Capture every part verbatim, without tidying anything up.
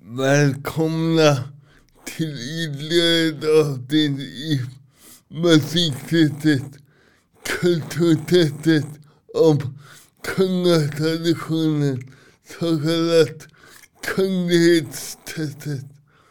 Välkomna till ytterligare ett avsnitt i musiktestet, kulturtestet om kungatraditionen, så kallat kunglighetstestet.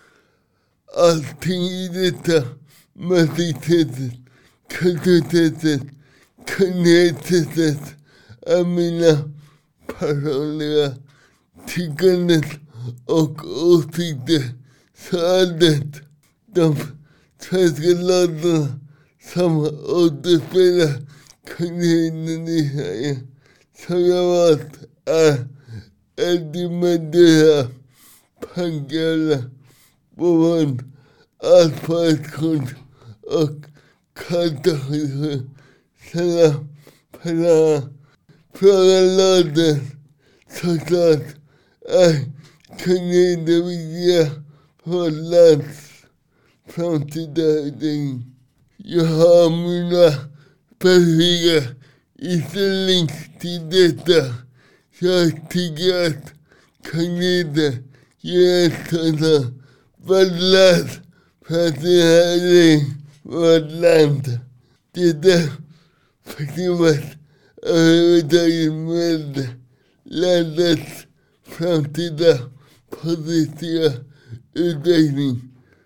Allting i detta musiktestet, kulturtestet, kunglighetstestet är mina personliga tyckanden och åsikter, så är det de svenska låtarna som återspelar kungligheten i Sverige. Så jag valt är Eddie Meduza, Pangela, Bovan, Allt för ett kund och Kartaskysjö. Sen för förra låten såklart är kungligheten viktiga för vårt lands framtida utveckling. Jag har mina specifika inställning till detta. Jag tycker att kungligheten ger ett sådant värdelös för att det här är vårt land. Detta faktumet överhuvudtaget med landets framtida positiva utveckling.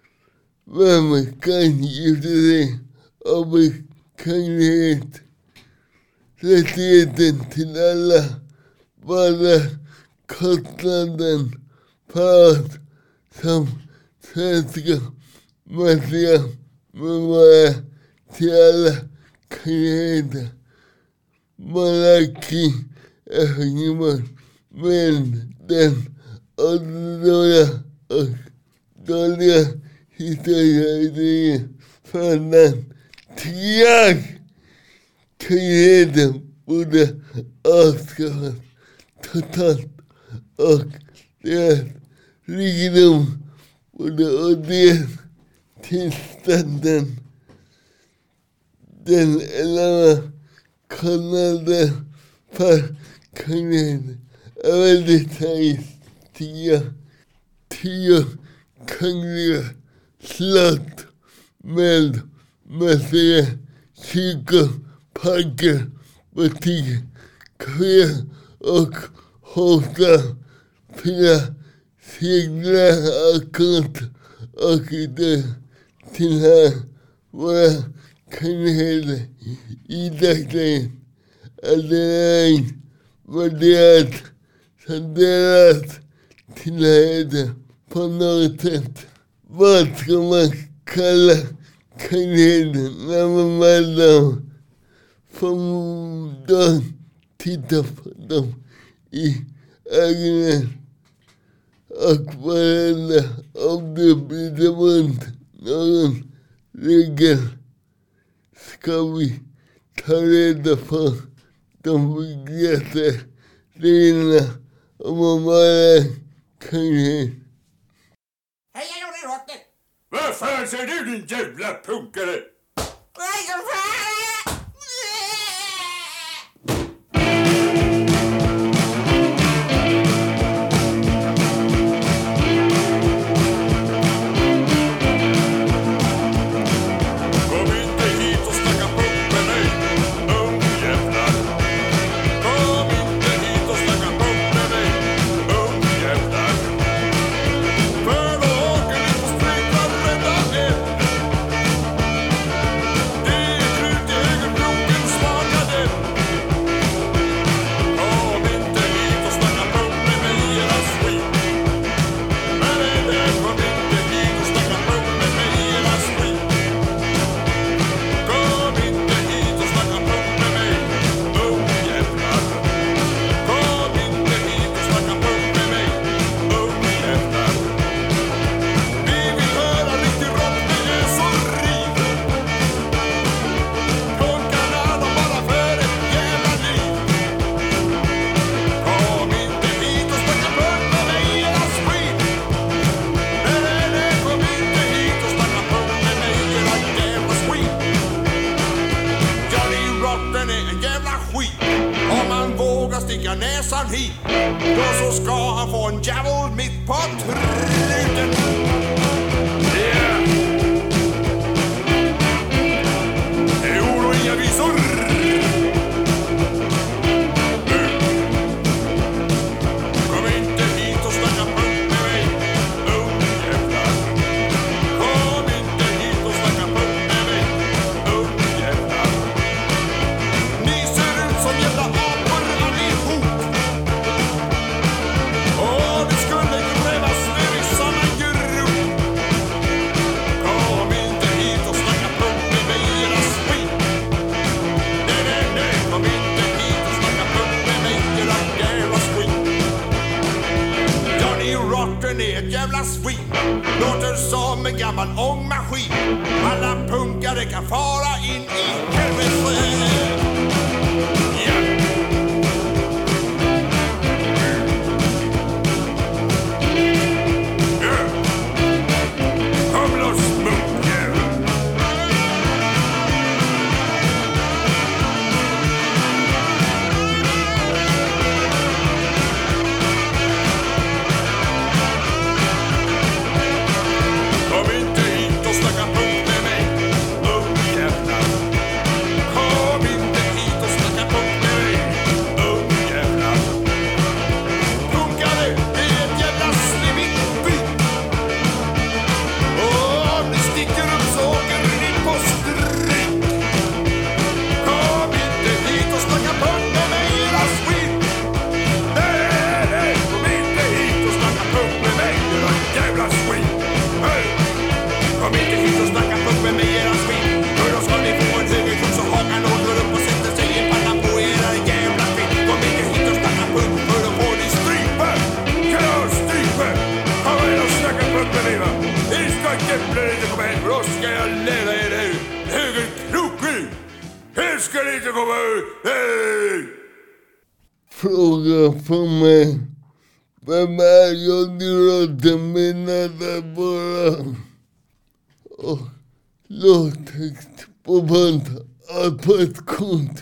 Vem kan gifta sig av kunglighet? Rättigheten till alla, bara kostnaden för oss som svenska mässiga medborgare till alla kungligheter. Monarki är förknippad med den åldriga och dåliga historieutredningen för den tycker kungligheten borde avskaffas totalt och deras rikedom borde återges till staten. Den enorma kostnaden för kungligheten är väldigt hög. Tio, tio kungliga slott med mässiga kyrkor, parker, butiker, kaféer och hostar, fyra seglar och konst och det tillhör våra kungligheter. I dagsläget är det ej värderat som deras tillhörigheter på något sätt. Vad ska man kalla kungligheten när man väl får då titta på dem i ögonen och varenda om det blir mot någon regel ska vi ta reda på de viktigaste reglerna om man bara kunglighet. Hej, jag är Rotten! Vad fan säger du, din jävla punkare? Vad är det för... ska få en djävul mitt på truten. Yeah. Det är ord och inga visor. Kom inte hit och snacka punkt med mig, ung jävlar. Kom inte hit och snacka punkt med mig, ung jävlar. Ni ser ut som jävla apor allihop. Och ni skulle grävas ner i samma grop. Kom inte hit och snacka punkt med mig, era skit. Nej, nej, nej, kom inte hit och snacka punkt med mig, era jävla skit. Johnny Rotten är ett jävla svin. Låter som en gammal ångmaskin. Alla punkare kan fara in i helvete. Ja. Ja. Kom loss, munkjävel. Kom inte hit och snacka punkt med mig, ung jävlar. Kom inte hit och snacka punkt med mig, ung jävlar. Punkare, det är ett jävla slimmigt byt. Och om ni sticker upp så åker ni på stryk. Kom inte hit och snacka punkt med mig, era skit. Nej, nej, kom inte hit och snacka punkt med mig, era jävla skit. Hej! Kom inte hit och snacka punkt med mig, era skit. För då ska ni få en högerkurs så hakan åker upp och sätter sig i pannan på era jävla skit. Kom inte hit och snacka punkt för då får ni strypa. Klar strypa! Kom in och snacka punkt med mig, va? Ni ska jävla inte komma hit för då ska jag lära er det. Högerkroken! Här ska ni inte komma ut! Hej! Fråga för mig. Vem är jag nu då? Menade bara. Och låttext på band. Allt på ett konto.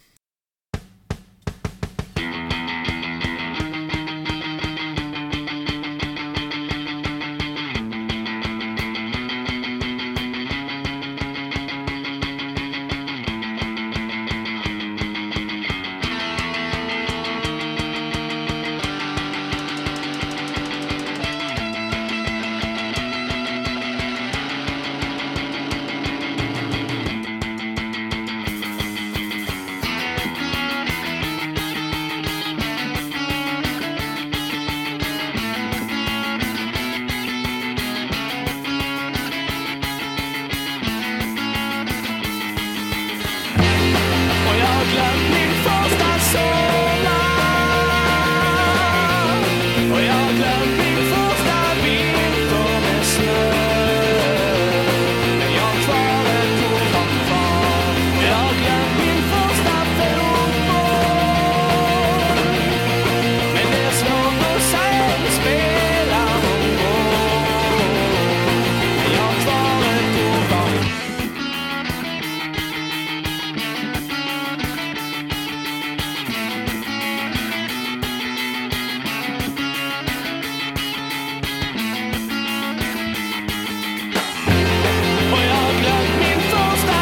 Och jag har glömt min första sommar. Och jag har glömt min första vinter med snö. Men jag har kvar ett ord kvar. Och jag har glömt min första fotboll. Men det är svårt att säga det spelar någon roll. Men jag har kvar ett ord kvar. Och jag har glömt min första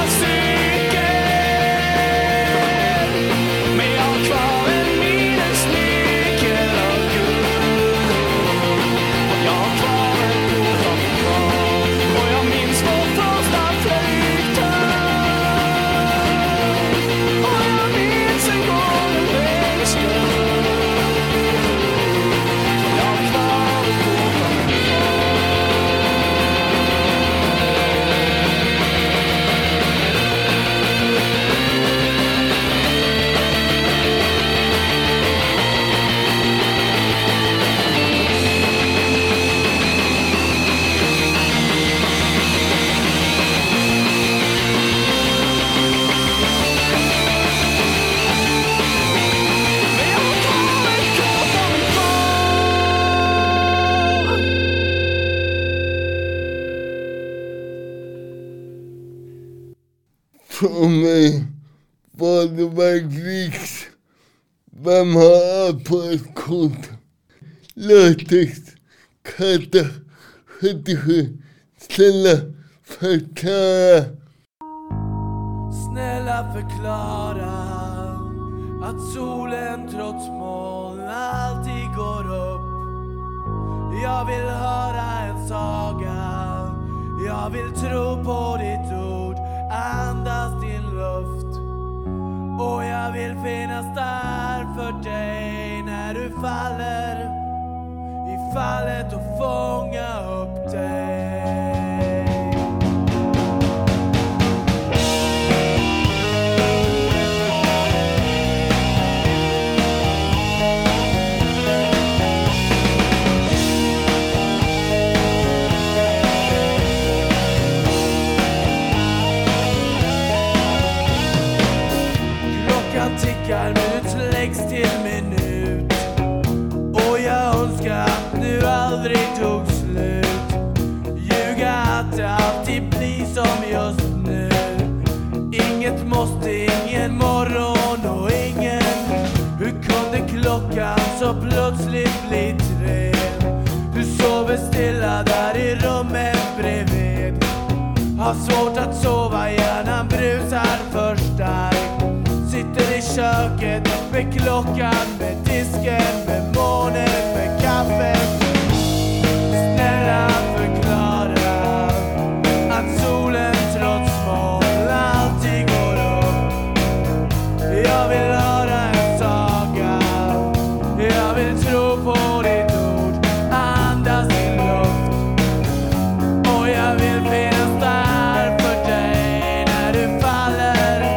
cykel. Men jag har kvar en minnesnyckel av guld. Och jag har kvar ett ord av kvar. Och jag minns vår första flygtur. Och jag minns en golden vägskuld. Jag har kvar ett ord av kvar. Men jag har kvar ett kort av kvar. För mig var det verkligen. Vem har allt på ett konto? låttext Katta sjuttiosju. Snälla förklara. Snälla förklara att solen trots moln alltid går upp. Jag vill höra en saga, jag vill tro på ditt ord, andas din luft. Och jag vill finnas där för dig när du faller i fallet och fånga upp dig. Minut läggs till minut och jag önskar att nu aldrig tog slut. Ljuga att det alltid blir som just nu. Inget måste, ingen morgon och ingen. Hur kunde klockan så plötsligt bli tre? Du sover stilla där i rummet bredvid. Har svårt att sova, hjärnan brusar för starkt. Sitter i köket med klockan, med disken, med månen, med kaffe. Snälla förklara att solen trots moln alltid går upp. Jag vill höra en saga, jag vill tro på ditt ord, andas din luft. Och jag vill finnas där för dig när du faller.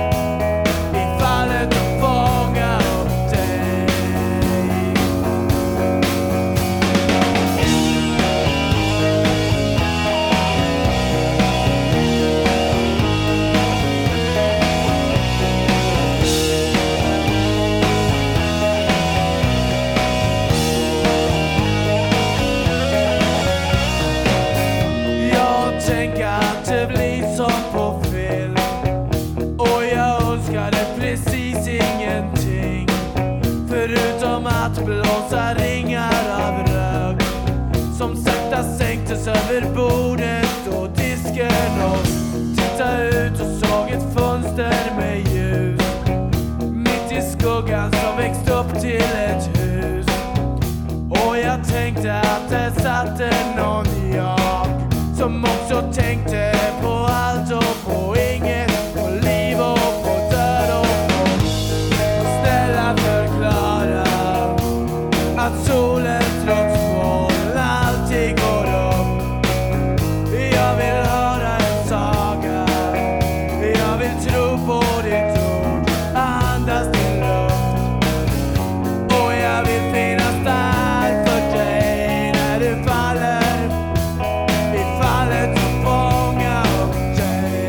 Blåsa ringar av rök som sakta sänktes över bordet och disken. Och titta ut och såg ett fönster med ljus mitt i skuggan som växt upp till ett hus. Och jag tänkte att det satt någon jag som också tänkte på allt och på inget, på liv och på död och på. Snälla förklara att solen trots moln alltid går upp. Jag vill höra en saga, jag vill tro på ditt ord, andas din luft. Och jag vill finnas där för dig när du faller i fallet och fånga upp dig.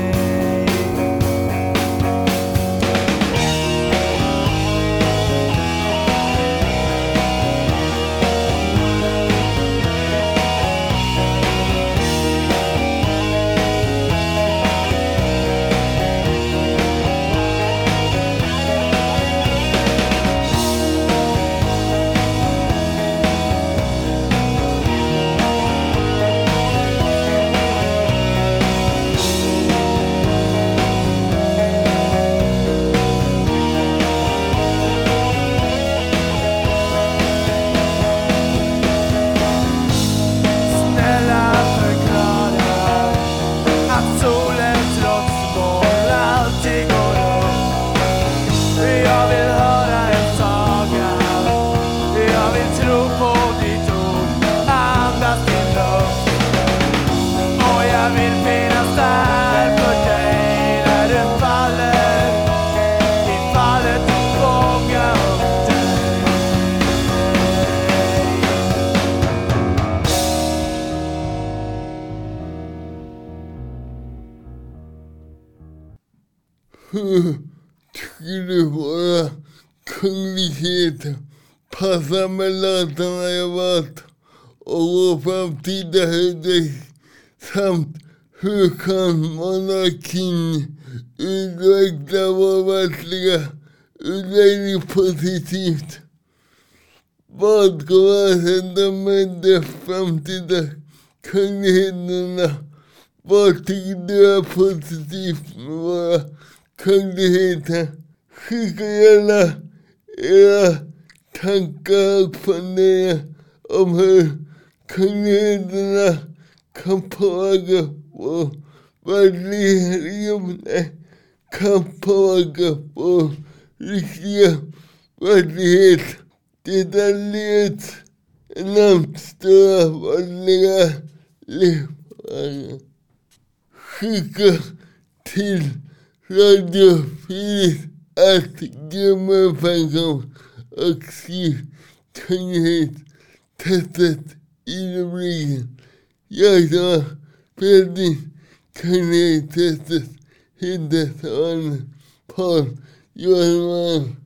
Hur tycker du våra kungligheter passar med låtarna jag valt och vår framtida högdäck samt hur kan monarkin utveckla vår världsliga utveckling positivt? Vad kommer att hända med de framtida kungligheterna? Vad tycker du är positivt med våra kungligheter? Skicka gärna era tankar och funderingar om hur kungligheterna kan påverka vår verklighet, kan påverka vår riktiga verklighet. Det är livet enormt stora vanliga livsfrågor. Skicka till radiofil att gmail.com och skriv kunglighet testet i rubriken. Jag tar färdigt kunglighet testet hittat av en par Johan